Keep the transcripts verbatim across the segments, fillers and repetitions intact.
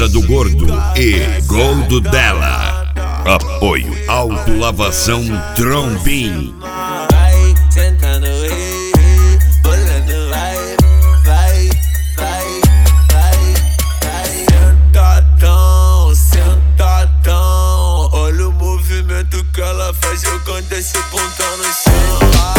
Casa do Gordo e Gordo Dela. Apoio Autolavação Trombim. Vai sentando, ei, bolando, vai, vai, vai, vai, vai. Sentadão, sentadão. Olha o movimento que ela faz jogando esse pontão no chão.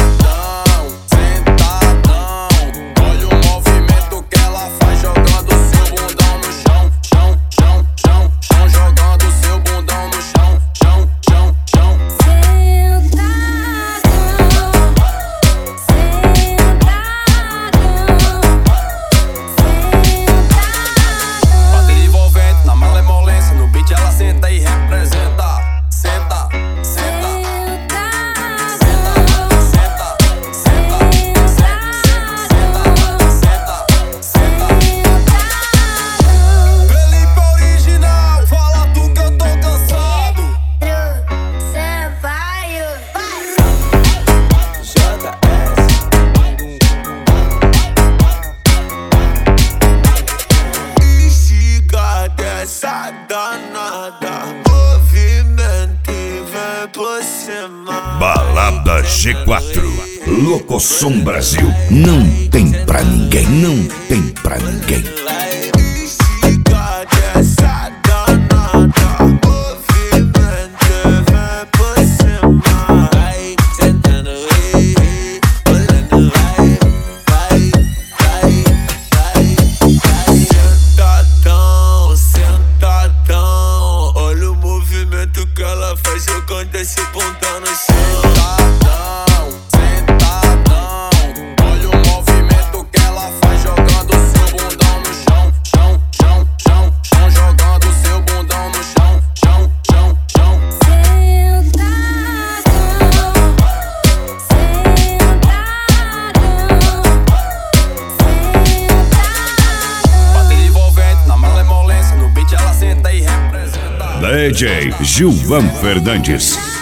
Danada, movimento e vem por cima. Balada G quatro, Locosom Brasil. Não tem pra ninguém, não tem pra ninguém. Faz jogando esse pontão no chão. Sentadão, sentadão. Olha o movimento que ela faz jogando seu bundão no chão. Chão, chão, chão, chão. Jogando seu bundão no chão. Chão, chão, chão. Sentadão, bateria envolvente na malemolência. No beat ela senta e representa. D J Gilvan Fernandes.